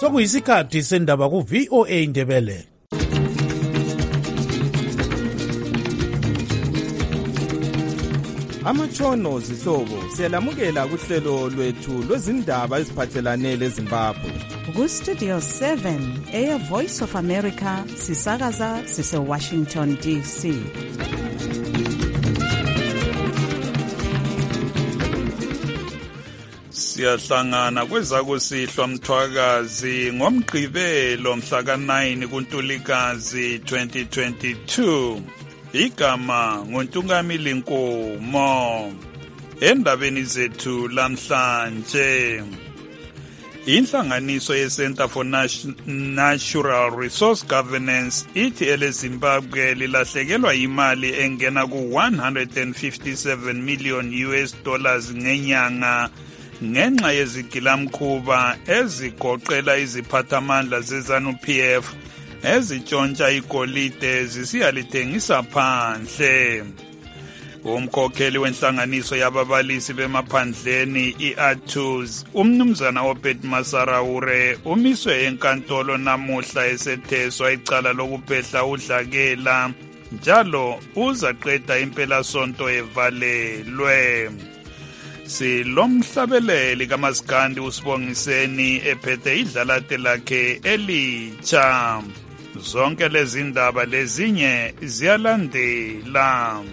Sokuyisikhathi sendaba ku VOA Indebele. Amatshono zihlobo siyalamukela kuhlelo lwethu lwezindaba eziphathelane leZimbabwe. Ku Studio 7 Air Voice of America sisakaza sise Washington DC. Siyahlangana kwezakusihlwa Mthwakazi ngomgqibelo mhla ka-9 kuNtulikazi 2022. Igama nguNtungamili Nkomo. Endabeni zethu lamhlanje, inhlanganiso ye-Center for Natural Resource Governance ithi eleZimbabwe lilahlekelwa imali engena ku-$157 million ngenyanga ngenxa yezigilamkhuba ezigoqela iziphathamandla ze-ZANU-PF ezitshontsha igolide zisiyalithengisa phandle. Umkhokheli wenhlanganiso yababalisi bemaphandleni i-ATUZ, umnumzana Obed Masaraure, umiswe enkantolo namuhla esetheswa icala lokuphehla udlakela, njalo uzaqeda impelasonto evalelwe. Silomhlabeleli kaMaskandi uSibongiseni ephethe idlalate lakhe elitsha. Zonke lezi ndaba lezinye ziyalandela.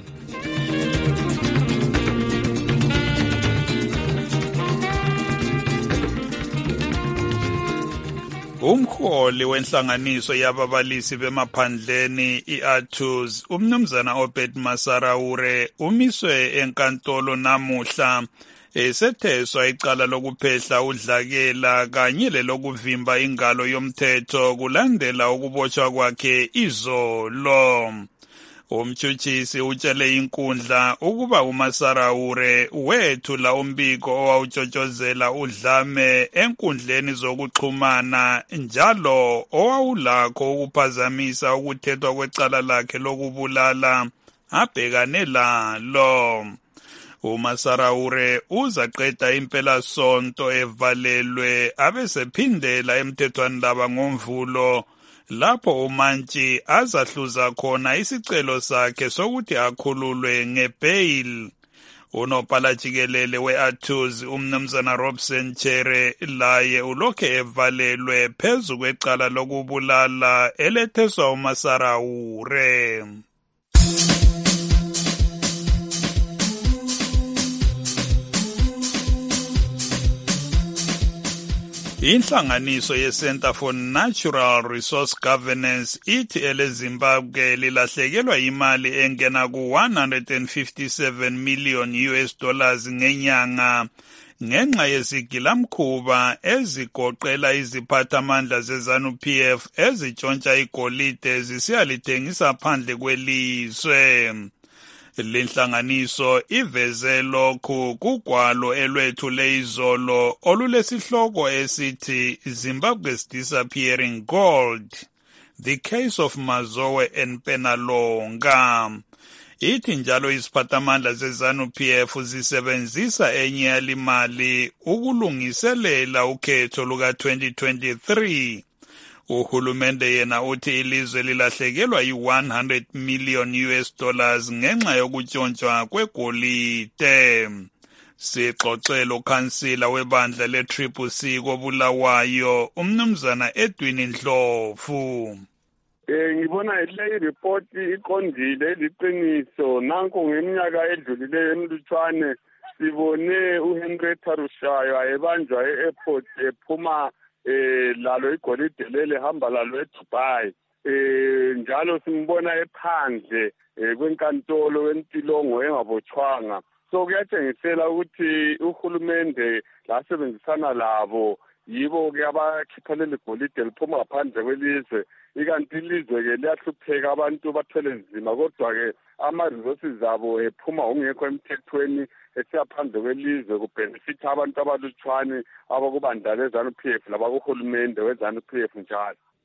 Umholi wenhlanganiso yababalisi bemaphandleni i-ATUZ, umnumzana Obed Masaraure, umiswe enkantolo namuhla esetheswa icala lokuphehla udlakela kanye lelokuvimba ingalo yomthetho kulandela ukubotshwa kwakhe izolo. Umtshutshisi utshele inkundla ukuba uMasaraure wethula umbiko owawutshotshozela udlame enkundleni zokuxhumana njalo owawulakho ukuphazamisa ukuthethwa kwecala lakhe lokubulala abhekane lalo. uMasaraure uzaqeda impelasonto evalelwe abesephindela emthethwandaba ngoMvulo lapho umantshi azahluza khona isicelo sakhe sokuthi akhululwe ngebail. Unobhala jikelele we-ATUZ umnumzana Robson Chere laye ulokhe evalelwe phezu kwecala lokubulala eletheswa uMasaraure. Inhlanganiso ye-Center for Natural Resource Governance ithi eleZimbabwe lilahlekelwa imali engena ku-$157 million ngenyanga ngenxa yezigilamkhuba ezigoqela iziphathamandla ze-ZANU-PF ezitshontsha igolide zisiyalithengisa phandle kwelizwe. Lenhlanganiso iveze lokhu kugwalo elwethule izolo olulesihloko esithi Zimbabwe's Disappearing Gold, The Case of Mazowe and Penalonga. Ithi njalo iziphathamandla ze-ZANU-PF zisebenzisa enye yalimali ukulungiselela ukhetho luka-2023. Uhulumende yena uthi ilizwe lilahlekelwa yi-$100 million ngenxa yokutshontshwa kwegolide. Sixoxela ukhansila webandla le-CCC koBulawayo, umnumzana Edwin Ndlovu. Ngibona le report iqondile liqiniso. Nanko ngeminyaka edlulileyo emlutshwane sibone uHenrietta Rushayo ebanjwa e-airport ephuma lalo igolide lele hamba lalo eDubai. Njalo simbona ephandle kwenkantolo wentilongo engabotshwanga. So kuyatshengisela ukuthi uhulumende lasebenzisana labo yibo ke abakhipha leli golide liphuma ngaphandle kwelizwe. Ikanti ilizwe ke liyahlupheka, abantu bathwele nzima, kodwa ke ama-resources abo ephuma ungekho emthethweni esiyaphandle kwelizwe kubhenefitha abantu abalutshwane abakubandla le-ZANU-PF labakuhulumende we-ZANU-PF njalo.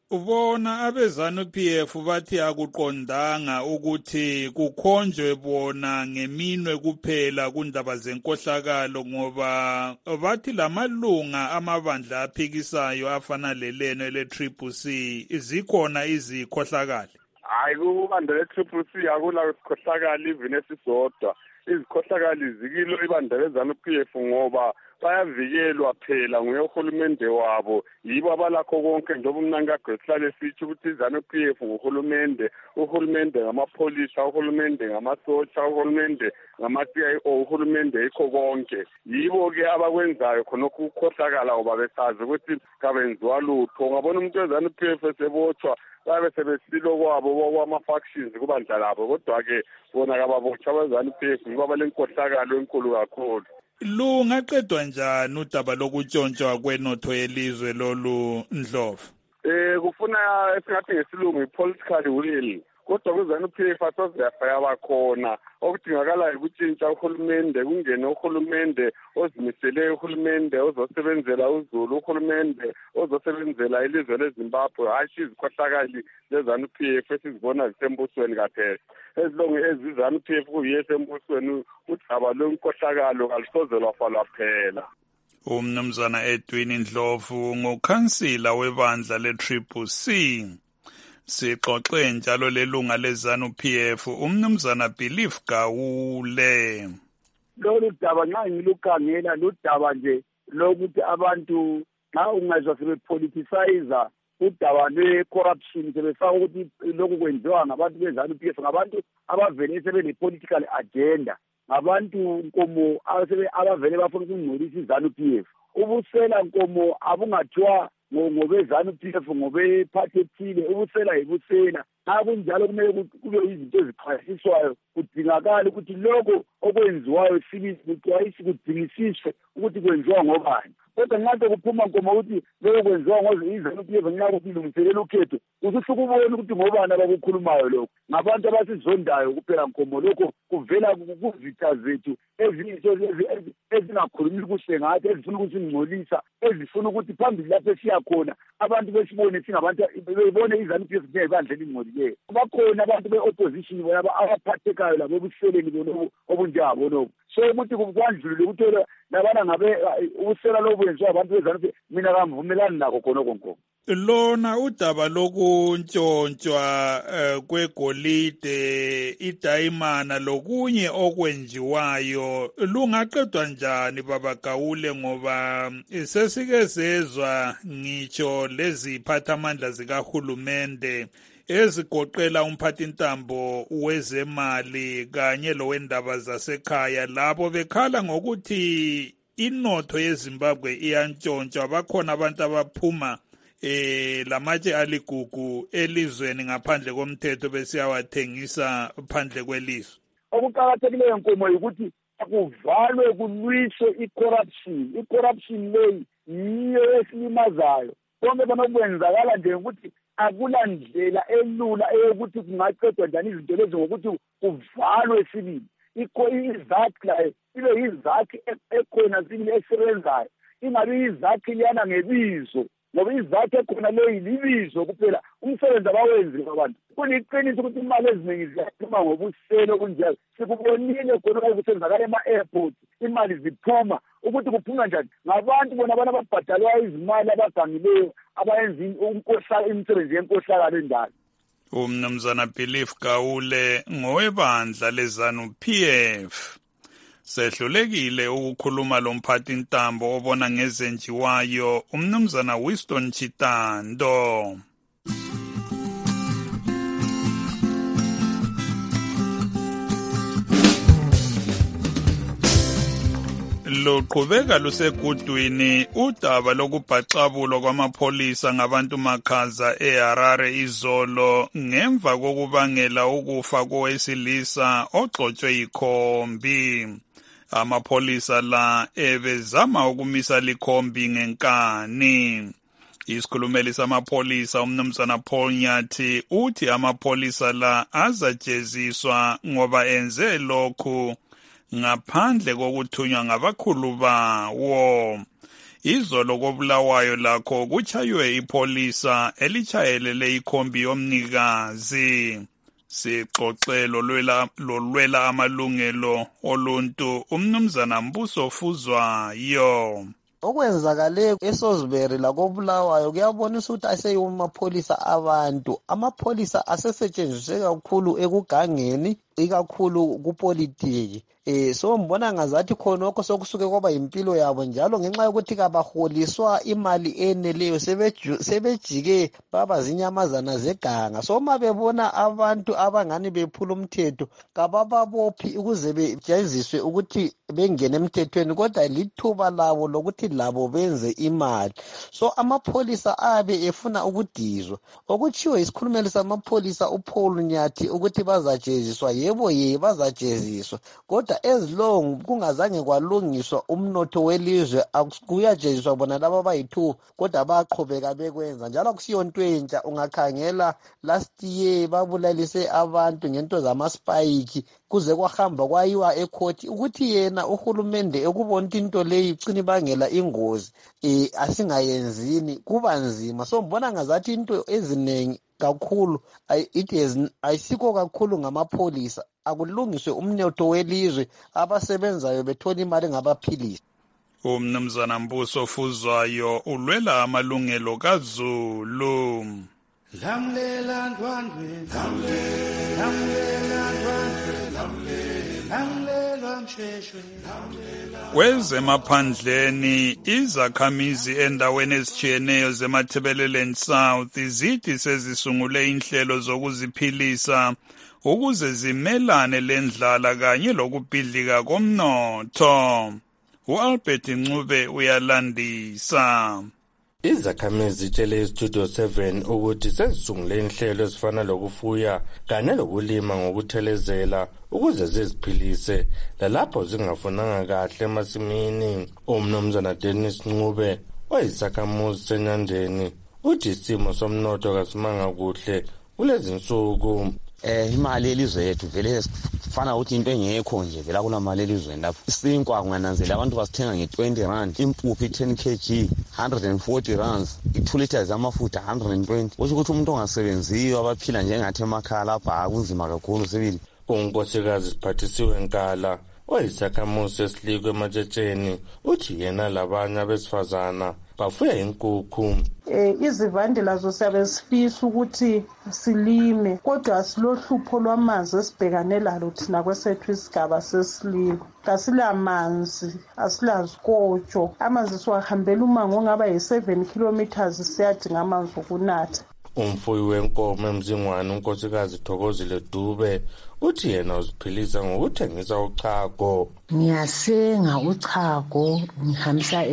Ubona abezanu-PF bathi akuqondanga ukuthi kukhonjwe bona ngeminwe kuphela kundaba zenkohlakalo ngoba bathi lamalunga amabandla aphikisayo afana leleno le-CCC zikhona izikhohlakali. Hayi kubandla le-CCC akula sikhohlakali even esisodwa. Izikhohlakali zikilo ibandla lezanu-PF ngoba bayavikelwa phela nguye uhulumende wabo yibo abalakho konke njengoba umnankagwe sihlale sitsho ukuthi izanu-PF nguhulumende, uhulumende ngamapholisha, uhulumende ngamasotsha, uhulumende ngama-CIO, uhulumende yikho konke. Yibo-ke abakwenzayo khonokho ukukhohlakala ngoba besazi ukuthi kabenziwa lutho. Ungabona umuntu wezanu-PF esebotshwa babe sebesilo kwabo kwama-factions kubandla labo kodwa-ke bona kababotshwa abezanu-PF ngoba balenkohlakalo enkulu kakhulu. Lungaqedwa njani udaba lokutshontshwa kwenotho yelizwe lolu Ndlovu? Kufuna esingathi ngesilungu i-political will. Kodwa kuzanu-PF asoze yabakhona. Okudingakalayo ukutshintsha uhulumende, kungene uhulumende ozimisele uhulumende ozosebenzela uZulu, uhulumende ozosebenzela ilizwe leZimbabwe, hashi izikhohlakali lezanu-PF esizibona zisembusweni kaphela. Ezilonge ezizanu-PF kuyiyo esembusweni udaba lwenkohlakalo kalusoze lwafalwa phela. Umnumzana Edwin Ndlovu ngukhansila webandla le-CCC. Sixoxe njalo lelunga lezanu-PF umnumzana Belief Gawule. Lolu daba nxa ngilukhangela ludaba nje lokuthi abantu nxa ungazwa sebepoliticize udaba lwe-corruption sebefaka ukuthi lokhu kwenziwa ngabantu bezanu-PF ngabantu abavele sebele-political agenda, ngabantu nkomo abavele bafuna ukungcolisa izanu-PF. Ubusela nkomo abungathiwa ngobezanu-PF ngobephathi ethile, ubusela yibusela. Nxa kunjalo kumele kube izinto ezichasiswayo, kudingakala ukuthi lokho okwenziwayo kudingisiswe ukuthi kwenziwa ngobani. Kodwa nxa kuphuma nkomo ukuthi lokho kwenziwa ngizanu-PF nxa kulungiselela ukhetho, usukubona ukuthi ngobani abakukhulumayo lokho. Ngabantu abasizondayo kuphela nkomo, lokho kuvela kuzitha zethu ezingakhulumi kuhle ngathi, ezifuna ukusingcolisa, ezifuna ukuthi phambili lapho esiyakhona abantu besibone singabantu bebone izanu-PF njengebandla elingcolileyo. Bakhona abantu be-opposition bona abaphathekayo labo ebuseleni bonobo obunjengabonobo. So ukuthi kwandlulile ukuthola labana ngabe ubusela lobuyenziwa abantu bezanu-PF, mina kamvumelani nakho khonokho nkomo. Lona udaba lokuntshontshwa kwegolide, idayimana lokunye okwenziwayo lungaqedwa njani baba Gawule ngoba sesike sezwa ngitsho leziphathamandla zikahulumende ezigoqela umphathintambo wezemali kanye lowendaba zasekhaya labo bekhala ngokuthi inotho yeZimbabwe iyantshontshwa. Bakhona abantu abaphuma lamatshe aligugu elizweni ngaphandle komthetho besiyawathengisa phandle kwelizwe. Okuqakathekileyo nkomo ukuthi kuvalwe kulwiswe i-corruption. I-corruption leyi yiyo esilimazayo. Konke banokwenzakala nje ukuthi akula ndlela elula eyokuthi kungaqedwa njani izinto lezi ngokuthi kuvalwe sibili. Izakhi layo ibe yizakhi ekhona sibili esebenzayo, ingabi yizakhi liyana ngebizo, ngoba izakhi ekhona leyi libizo kuphela. Umsebenzi abawenzile abantu kuliqiniso ukuthi imali eziningi ziyaphuma ngobuselo kunjalo. Sikubonile khona ukusenzakala ema-airport, imali ziphuma. Ukuthi kuphuma njani? Ngabantu bona abantu ababhadalwa izimali abagangileyo abayenza imisebenzi yenkohlakalo endala. Umnumzana Belief Gawule ngowebandla lezanu-PF. Sehlulekile ukukhuluma lomphathintambo obona ngezenjiwayo umnumzana Winston Chitando. Luqhubeka lusegudwini udaba lokubhaxabulwa kwamapholisa ngabantu makhaza eHarare izolo ngemva kokubangela ukufa kowesilisa ogxotshwe yikhombi. Amapholisa la ebezama ukumisa likhombi ngenkani. Isikhulumeli samapholisa umnumzana Paul Nyathi uthi amapholisa la azajeziswa ngoba enze lokhu ngaphandle kokuthunywa ngabakhulu bawo. Izolo koBulawayo lakho kuchaywe ipholisa elichayelele ikhombi yomnikazi. Sixoxelo lolwela amalungelo oluntu umnumzana Mbuso Fuzwayo. Okwenzakale eSosbury lakoBulawayo kuyabonisa ukuthi aseyiwo amapholisa abantu. Amapholisa asesetshenziswe kakhulu ekugangeni, ikakhulu kupolitiki. So mbona ngazathi khonokho sokusuke kwaba impilo yabo njalo ngenxa yokuthi kabaholiswa imali eneleyo sebejike baba zinyamazana zeganga. So mabebona abantu abangani bephula umthetho kabababophi ukuze bejeziswe ukuthi bengene emthethweni, kodwa lithuba labo lokuthi labo benze imali. So amapholisa abe efuna ukudizwa. Okutshiwo isikhulumeli samapholisa uPaul Nyathi ukuthi bazajeziswa, yebo bazajeziswa, kodwa as long kungazange kwalungiswa umnotho welizwe kuyajeziswa bona laba abayi2, kodwa baqhubeka bekwenza. Njalo akusiyonto entsha. Ungakhangela last year babulalise abantu ngento zamaspike kuze kwahamba kwayiwa ecourt ukuthi yena uhulumende ekubona into leyo icini bangela ingozi asingayenzini kuba nzima. So mbona ngazathi into eziningi kakhulu ayisikho kakhulu ngamapholisa, akulungiswe umnotho welizwe, abasebenzayo bethola imali ngabaphilisi. Umnumzana Mbuso Fuzwayo ulwela amalungelo kaZulu. Lamlela ndwandwe, lamlela msheshwe. Kwezemaphandleni izakhamizi endaweni ezitshiyeneyo zeMathebeleleni South zithi sezisungule inhlelo zokuziphilisa ukuze zimelane lendlala kanye lokubhidlika komnotho. uAlbert Ncube uyalandisa. Izakhamizi zitshele iStudio 7 ukuthi sezisungule inhlelo ezifana lokufuya kanye lokulima ngokuthelezela ukuze ziziphilise lalapho zingafunanga kahle emasimini. Umnumzana Dennis Ncube oyisakhamuzi seNyandeni uthi isimo somnotho kasimanga kuhle kulezi nsuku. Imali elizwe yethu vele kufana ukuthi into engekho nje vela kunamali elizweni lapho. Isinkwa kungananzela abantu basithenga nge20 impuphu 10 kg 140 i2 liters amafutha 120. Kusho ukuthi umuntu ongasebenziyo abaphila njengathi emakhaya lapha akunzima kakhulu sibili. Unkosikazi Siphathisiwe Nkala oyisakhamuzi esilikwe eMatshetsheni uthi yena labanye abesifazana bafuya inkukhu. Izivande lazo siyabe sifisa ukuthi silime, kodwa silohlupho lwamanzi esibhekane lalo thina kwesethu isigaba sesiliko. Kasilamanzi, asilazikotsho. Amanzi siwahambela umango ongaba yi7 kilometers siyadinga amanzi okunatha. Umfuyi wenkomo eMzingwane unkosikazi Thokozile Dube uthi yena uziphilisa ngokuthengisa uchago. Ngiyasenga uchago ngihambisa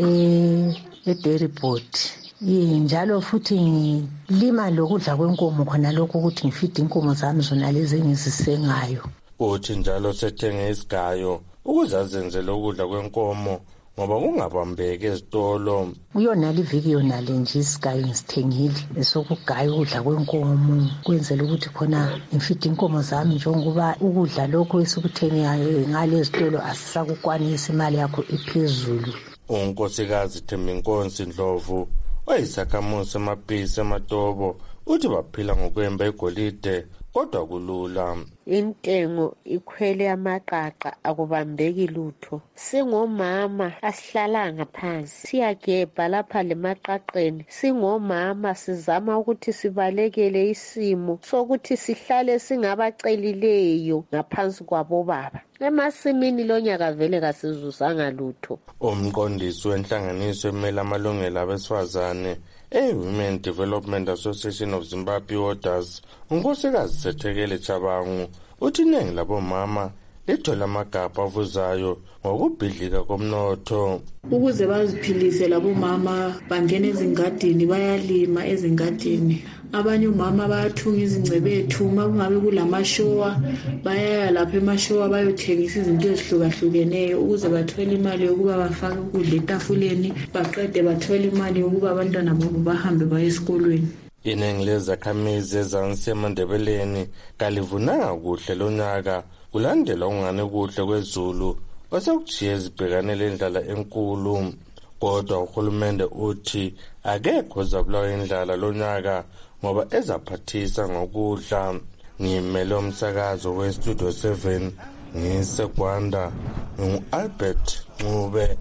dairy board. Njalo futhi ngilima lokudla kwenkomo khona lokho ukuthi ngifide inkomo zami zona lezi engizisengayo. Uthi njalo sethenge isigayo ukuze azenzele ukudla kwenkomo ngoba kungabambeki ezitolo. Uyona liviki yona le nje isigayo ngisithengile esokugaya ukudla kwenkomo kwenzela ukuthi khona ngifide inkomo zami njengoba ukudla lokho esikuthengayo ngale zitolo asisakukwanisa, imali yakho iphezulu. Unkosikazi Thembinkosi Ndlovu oyisakhamuzi eMapisi eMatobo uthi baphila ngokwemba igolide kodwa kulula. Intengo ikhwele amaqaqa akubambeki lutho. Singomama asihlalanga phansi, siyagebha lapha lemaqaqeni. Singomama sizama ukuthi sibalekele isimo sokuthi sihlale singabacelileyo ngaphansi kwabobaba. Emasimini lonyaka vele kasizuzanga lutho. Umqondisi wenhlanganiso emela amalungelo abesifazane Women Development Association of Zimbabwe Orders unkosikazi Sethekele Chabangu uthi iningi labomama lithola amagabha avuzayo ngokubhidlika komnotho. Ukuze baziphilise labomama bangena ezingadini, bayalima ezingadini. Abanye umama bayathunga izingcebethu, uma kungabe kulamashowa bayaya lapha emashowa bayothengisa izinto ezihlukahlukeneyo ukuze bathole imali yokuba bafake ukudla etafuleni, baqede bathole imali yokuba abantwana babo bahambe baye esikolweni. Iningi lezakhamizi ezansi eMandebeleni kalivunanga kuhle lonyaka kulandela ungane kuhle kwezulu kwasekujiye zibhekane lendlala enkulu. kodwa uhulumende uthi akekho zabulawa indlala lonyaka ngoba ezaphathisa ngokudla. Ngimele umsakazo weStudio 7 ngiseGwanda ngu-Albert Ncube.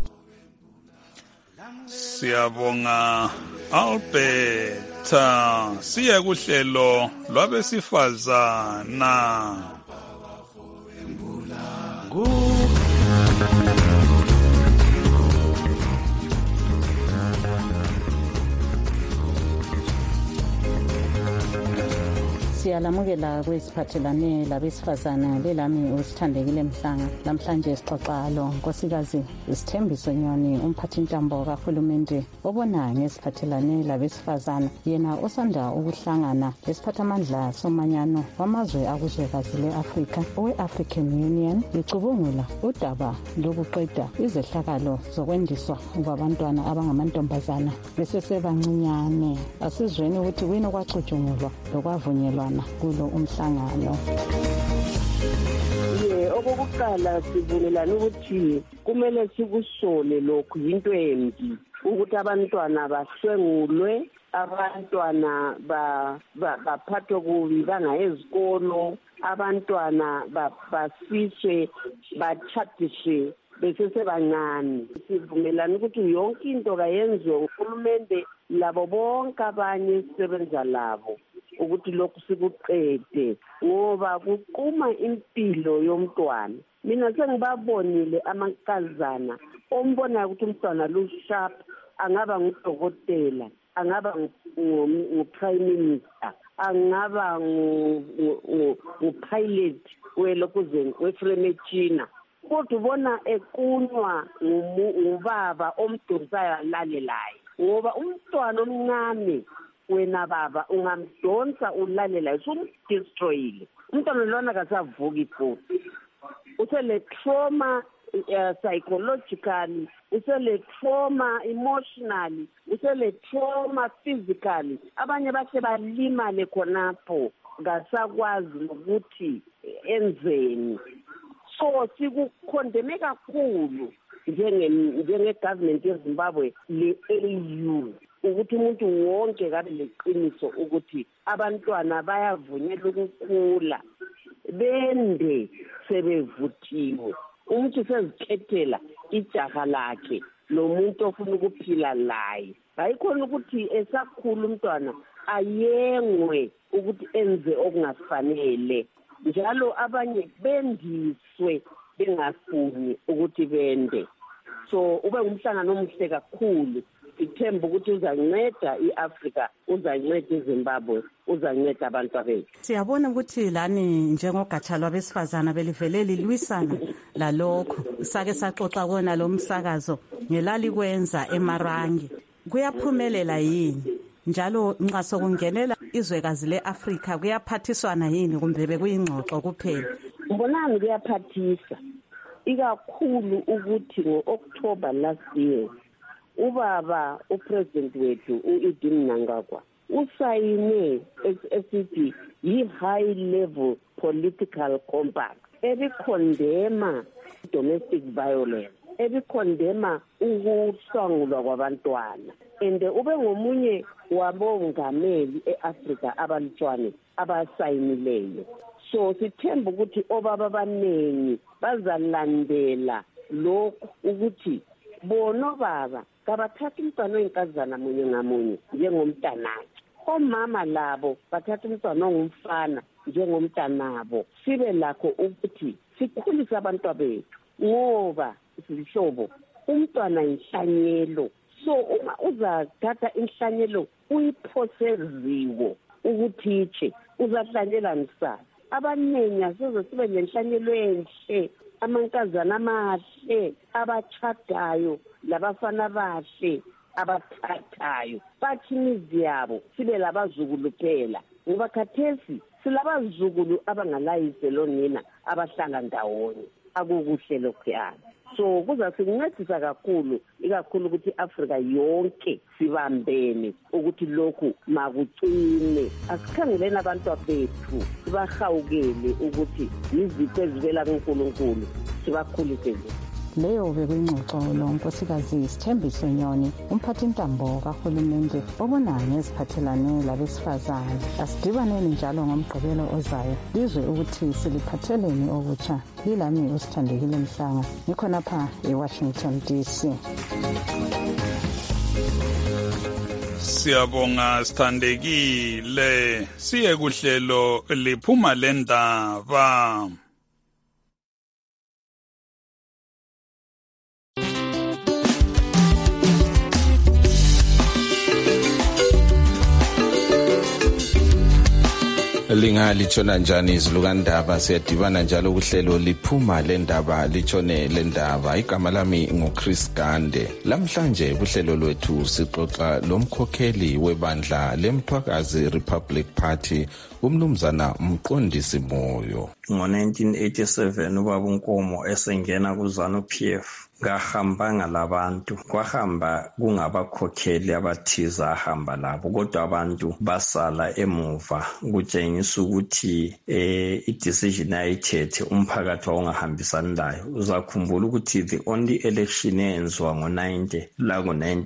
Siyabonga Albert. Siye kuhlelo lwabesifazana. Siyalamukela kwesiphathelane labesifazana lelami usithandekile Mhlanga. Namhlanje sixoxa lo nkosikazi Sithembiso Nyoni, umphathintambo kahulumende obona ngesiphathelane labesifazana, yena osanda ukuhlangana lesiphathamandla somanyano wamazwe akuzwekazi le-Afrika owe-African Union licubungula udaba lokuqeda izehlakalo zokwendiswa kwabantwana abangamantombazana besesebancinyane. Asizweni ukuthi kuyini okwacutshungulwa lokwavunyelwa kulo umhlangano. Okokuqala sivumelana ukuthi kumele sikusole lokhu yinto embi ukuthi abantwana bahlengulwe, abantwana baphathwe kubi bangaye ezikolo, abantwana basiswe batshadiswe besesebancane. Sivumelana ukuthi yonke into kayenziwe uhulumende labo bonke abanye esisebenza labo ukuthi lokhu sikuqede ngoba kuquma impilo yomntwana. Mina sengibabonile amankazana ombona ukuthi umntwana lu-sharp, angaba ngudokotela, angaba ngu-prime minister, angaba ngu-pilot wefremechina, kodwa ubona ekunwa ngubaba omdonsayo alalelayo ngoba umntwana omncane wena baba ungamdonsa ulalela usumdestroyile. Umntwana lona kasavuki futhi, usele trauma psychologically, usele trauma emotionally, usele trauma physically. Abanye bahle balimale khonapho ngasakwazi ukuthi enzeni. So sikukhondeme kakhulu njenge-government yeZimbabwe le-AU ukuthi umuntu wonke kabe leqiniso ukuthi abantwana bayavunyelwa ukukhula bende sebevuthiwe. Umuntu sezikhethela ijaha lakhe lo muntu ofuna ukuphila laye. Hayikhona ukuthi esakhula umntwana ayengwe ukuthi enze okungafanele, njalo abanye bendiswe bengafuni ukuthi bende. So ube ngumhlangano omuhle kakhulu. Ithemba ukuthi uzanceda iAfrika, uzanceda iZimbabwe, uzanceda abantu bethu. Siyabona ukuthi lani njengogatsha lwabesifazana belivele lilwisana lalokho. Sake saxoxa kona lo msakazo ngelali kwenza eMarangi. Kuyaphumelela yini? Njalo nxa sokungenela izwekazi leAfrika kuyaphathiswana yini kumbe bekuyingxoxo kuphela? Mbonani kuyaphathisa. Ikakhulu ukuthi ngo-October last year ubaba upresident wethu uEdin Mnangagwa usayine esithi yi-high level political compact ebikhondema domestic violence, ebikhondema ukuhlangulwa kwabantwana, and ube ngomunye wabongameli eAfrika abalutshwane abasayinileyo. So sithemba ukuthi obaba abanengi bazalandela lokhu ukuthi bona baba kabathatha umntwana oyinkazana munye ngamunye njengomntanakhe, omama labo bathatha umntwana ongumfana njengomntanabo. Sibe lakho ukuthi sikhulise abantwana bethu ngoba sihlobo umntwana inhlanyelo. So uma uzathatha inhlanyelo uyiphoseziwe ukuthi iche uzahlanyela nisasa. Abanengi asize sibe nenhlanyelo enhle, amankazana amahle abachadayo labafana bahle abathathayo bathi imizi yabo sibe labazukulu phela, ngoba khathesi silabazukulu abangalayise lonina abahlanga ndawonye. Akukuhle lokhuyana. So kuzasincedisa kakhulu, ikakhulu ukuthi Afrika yonke sibambene ukuthi lokhu makucine. Asikhangeleni abantu bethu sibahawukele ukuthi yizipho ezivela kuNkulunkulu, sibakhulise nje. leyo bekuyingxoxo lo nkosikazi Sithembiso Nyoni, umphathintambo kahulumende obona ngeziphathelane labesifazane. Asidibaneni njalo ngomgqibelo ozayo lizwe ukuthi siliphatheleni okutsha. Lilami uSithandekile Mhlanga, ngikhonapha eWashington DC. Siyabonga Sithandekile. Siye kuhlelo liphuma lendaba. Lingalitshona njani izilukandaba? Siyadibana njalo kuhlelo liphuma lendaba litshone lendaba. Igama lami nguChris Gande. Lamhlanje kuhlelo lwethu sixoxa lomkhokheli webandla leMthwakazi Republic Party, umnumzana Mqondisi Moyo. Ngo-1987 ubaba uNkomo esengena kuZANU-PF ngahambanga labantu, kwahamba kungabakhokheli abathize ahamba labo, kodwa abantu basala emuva, kutshengisa ukuthi i-decision ayithethe umphakathi wawungahambisani layo. Uzakhumbula ukuthi the only election eyenziwa ngo-90 la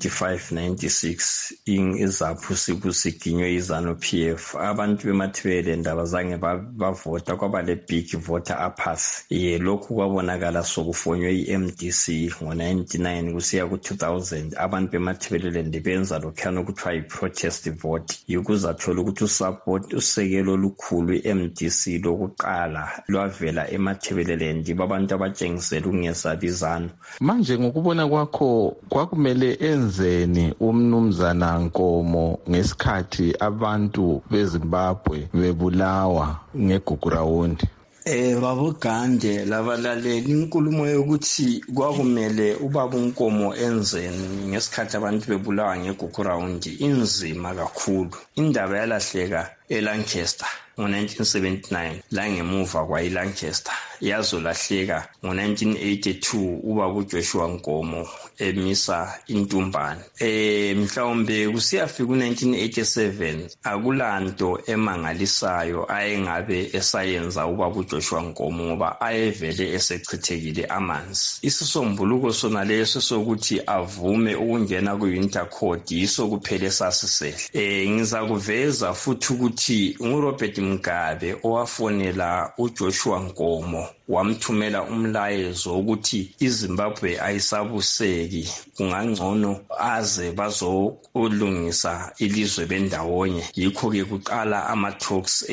ngo-95-96 izaphu sikusiginywe iZANU-PF, abantu bemathibele ndaba zange bavota, kwaba le big voter apathy. Lokhu kwabonakala sokufonywe i-MDC ngo-99 kusiya ku-2000. Abantu bemathibelelende benza lokhuyana okuthiwa yi-protest vote, yikuzathola ukuthi usekelo olukhulu i-MDC lokuqala lwavela emathibelelende babantu abatshengisela ukungesabi iZANU. Manje ngokubona kwakho kwakumele enzeni umnumzana Nkomo ngesikhathi abantu beZimbabwe bebulawa ngeGugurawundi? Baba Gande, labalaleli, inkulumo yokuthi kwakumele ubaba uNkomo enzeni ngesikhathi abantu bebulawa ngeGugurawundi inzima kakhulu. Indaba yalahleka eLancaster ngo-1979 la ngemuva kwayiLancaster, yazolahleka ngo-1982 ubaba uJoshua Nkomo emisa intumbane. Mhlawumbe kusiyafika u-1987 akulanto emangalisayo ayengabe esayenza ubaba uJoshua Nkomo ngoba ayevele esechithekile amanzi. Isisombuluko sona leso sokuthi avume ukungena ku-Winter Court yiso kuphela esasisele. Ngizakuveza futhi ukuthi nguRobert Mugabe owafonela uJoshua Nkomo wamthumela umlayezo ukuthi iZimbabwe ayisabuseki, kungangcono aze bazolungisa ilizwe bendawonye. Yikho-ke kuqala ama-talks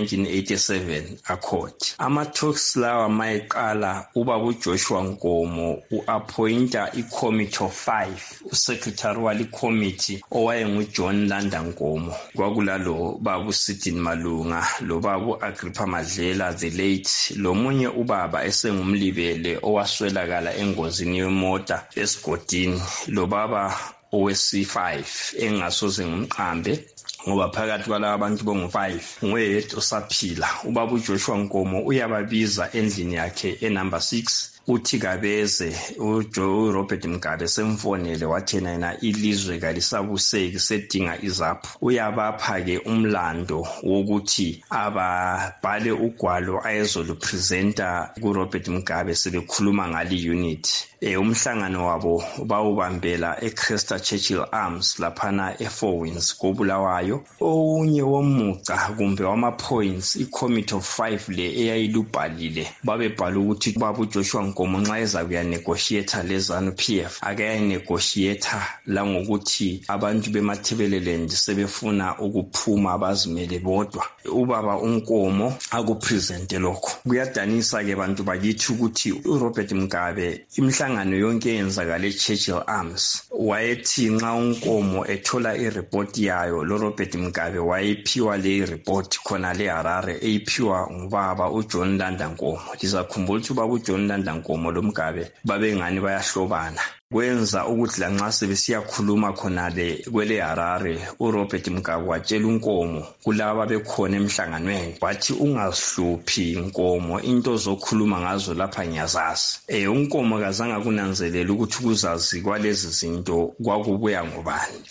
e-1987 accord. Ama-talks lawa mayeqala ubaba uJoshua Nkomo u-appointa i-committee of 5, usecretary wali committee owayenguJohn Landa Nkomo, kwakulalo babu Sidini Malunga, lo babu Agrippa Madlela the late, lo munye ubaba esengumlibele owaswelakala engozini yemota esigodini, lo baba owesi5 engasoze ngumqambe ngoba phakathi kwalabo abantu bongu-5 nguyedwa osaphila. Ubaba uJoshua Nkomo uyababiza endlini yakhe enumber 6 uthi kabeze uRobert Mugabe semfonele wathi yena ilizwe kalisabuseki sedinga izaphu. Uyabapha-ke umlando wokuthi ababhale ugwalo ayezolupresenta kuRobert Mugabe sebekhuluma ngali unit. Umhlangano wabo bawubambela eCresta Churchill Arms laphana e4 Winds koBulawayo. Ounye womuca kumbe wama-points i-committee of 5 le eyayilubhalile babebhala ukuthi ubaba uJoshua Nkomo nxa eza kuyanegotiata leZANU-PF akayanegotiata la ngokuthi abantu bemathibelelende sebefuna ukuphuma bazimele bodwa. Ubaba uNkomo akupresente lokho. Kuyadanisa-ke bantu bakithi ukuthi uRobert Mugabe imhlangano yonke yenzakale eChurchill Arms wayethi nxa uNkomo ethola ireport yayo lo Robert Mugabe wayephiwa le report khona le Harare eyiphiwa ngubaba uJohn Landa Nkomo. Lizakhumbula ukuthi ubaba uJohn Landa Nkomo lo Mugabe babengani bayahlobana. Kwenza ukuthi lanxa sebesiyakhuluma khona le kwele Harare uRobert Mugabe watshela uNkomo kulaba bekhona emhlanganweni wathi ungahluphi Nkomo, into zokhuluma ngazo lapha ngiyazazi. uNkomo kazange kunanzelela ukuthi kuzazi kwalezi zinto kwakubuya ngobani.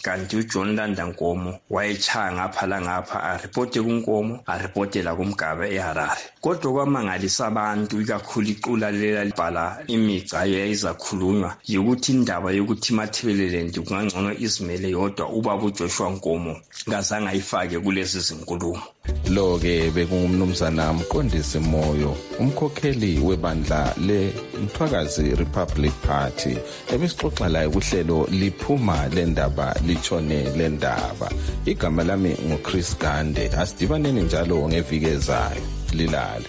kanti uJohn Landankomo wayechaya ngapha langapha aripote kunkomo aripotela kumgaba eHarare. Kodwa kwamangalisa abantu ikakhulu iqula lela libhala imigca eyayizakhulunywa yokuthi indaba yokuthi iMatabeleland kungangcono izimele yodwa ubaba uJoshua Nkomo ngazange ayifake kulezi zinkulumo. Lo-ke bekungumnumzana Mqondisi Moyo, umkhokheli webandla leMthwakazi Republic Party, ebesixoxa laye kuhlelo liphuma lendaba litshone lendaba. Igama lami nguChris Gande. Asidibaneni njalo ngeviki ezayo. Lilale.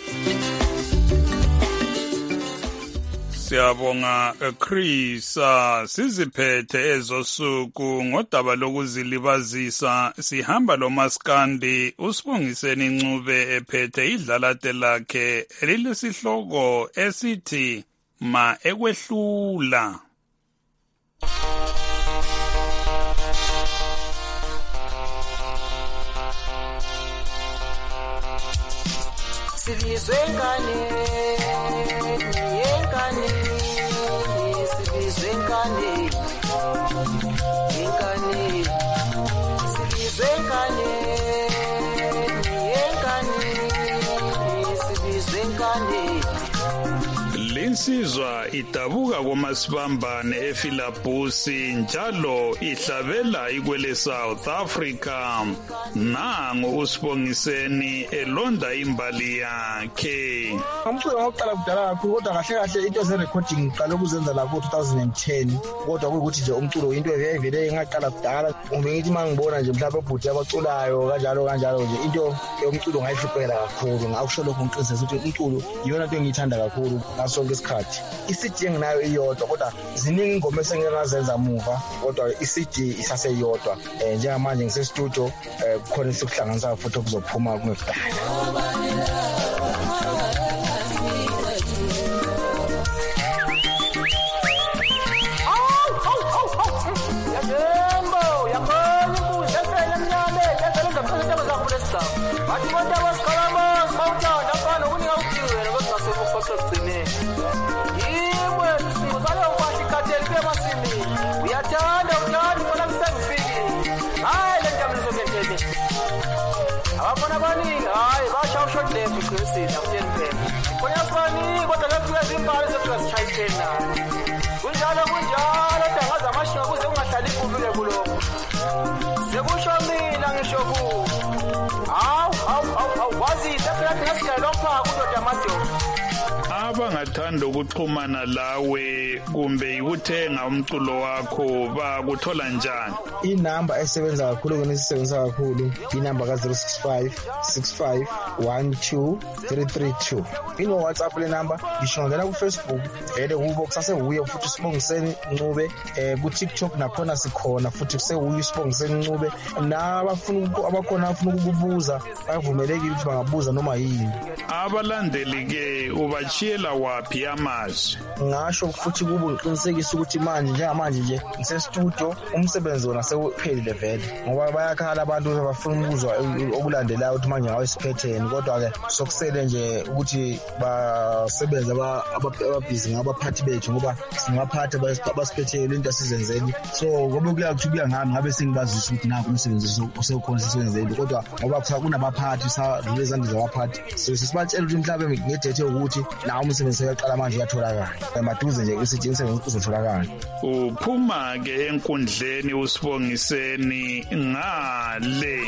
Siyabonga Chris, siziphethe ezosuku ngodaba lokuzilibazisa. Sihamba lo Maskandi uSibongiseni Ncube ephethe idlalate lakhe elilesihloko esithi Ma ekwehlula. Sibizwe ngane yengane sibizwe ngane yengane sibizwe ngane yengane sibizwe ngane. Linsizwa idabuka komasibambane eFilabusi njalo ihlabela ikwele South Africa. Nangu uSibongiseni elonda imbali yakhe. Umculo ngokuqala kudala kakhulu kodwa kahle kahle into ze-recording ngiqala ukuzenza lapho 2010 kodwa kuyukuthi nje umculo into evele ngaqala kudala. Ngithi mangibona nje mhlawumbe ubhuti abaculayo kanjalo nje into yomculo ngayihluphekela kakhulu. Ngakusho lokho ngiqinisesa ukuthi umculo iyona into engiyithanda kakhulu ngaso isikhathi. I-CD enginayo iyodwa kodwa ziningi ingoma esengikazenza muva kodwa i-CD isaseyodwa. Njengamanje ngisestudio kukhona isikuhlanganisa futhi okuzophuma kungekudala. Abafana baningi hayi bashawusho ndebe kuqisisa kutheniphe. Konyasibani kodwa lafika izimbali zesishayithena. Kunjalo dangaza amashinga kuze ungahlali kubile kulokho. Sekusho mina ngisho ku. Hawu wazi phela ngesigayelo phaka kudoda amadoda. Abangathanda ukuxhumana lawe kumbe ikuthenga umculo wakho bakuthola njani? Inamba esebenza kakhulu kunesisebenza kakhulu inamba ka065 65 12332. Ino WhatsApp le number ngisho ngena ku Facebook vele kubo kusasewuye futhi Sibongiseni Ncube ku TikTok nakhona sikhona futhi kusewuye Sibongiseni Ncube abakhona afuna ukubuza bavumelekile ukuthi bangabuza noma yini. Abalandeli ke ubachiyela wapi amazwi? Ngasho futhi kubo ngiqinisekisa ukuthi manje njengamanje nje ngisestudio umsebenzi wona sewuphelile vele ngoba bayakhala abantu abafuna ukuzwa okulandelayo ukuthi manje ngawe siphetheni kodwa ke sokusele nje ukuthi basebenze ababhizi ngabaphathi bethu ngoba singaphatha abasiphethele into asizenzeli so ngoba kuya ngami ngabe sengibazisa ukuthi nakho umsebenzi usekhona sisebenzeli kodwa ngoba kunabaphathi sadlule ezandleni zabaphathi sibatshela ukuthi mhlawumbe ngedate ukuthi nawo umsebenzi uyaqala manje uyatholakala emaduze nje isithi umsebenzi uzotholakala. Uphuma ke enkundleni uSibongiseni ngale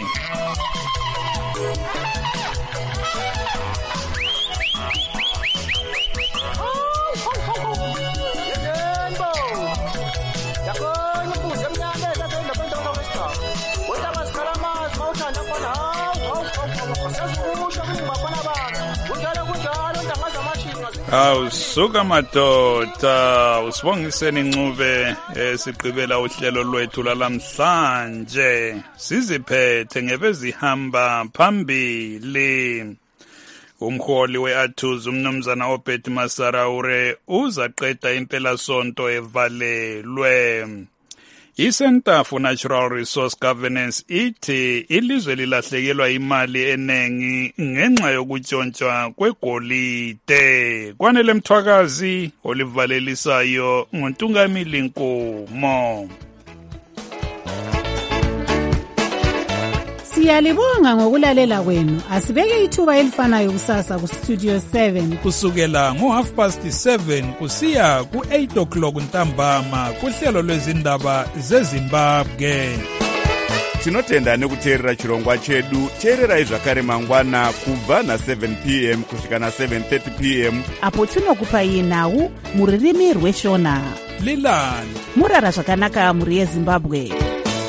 Suka madoda uSibongiseni Ncube siqhubela uhlelo lwethu lalamhlanje siziphethe ngebezihamba phambili. Umholi weAthuz umnumzana Obed Masaraure uzaqeda impela sonto evalelwe. I-Center for Natural Resource Governance ithi ilizwe lilahlekelwa imali enengi ngenxa yokutshontshwa kwegolide. Kwanele Mthwakazi olivalelisayo nguNtungamili Nkomo. Siyalibonga ngokulalela kwenu. Asibeke ithuba elifanayo kusasa ku Studio 7 kusukela ngo7:30 kusiya ku8 o'clock ntambama kuhlelo lwezindaba zeZimbabwe. Tinotenda nekuteerera chirongwa chedu. Teererai zvakare mangwana kubva na7 p.m. kusvika na7:30 p.m. apo tinokupai nhau muririmi rweshona. Lilani murara zvakanaka muri yeZimbabwe.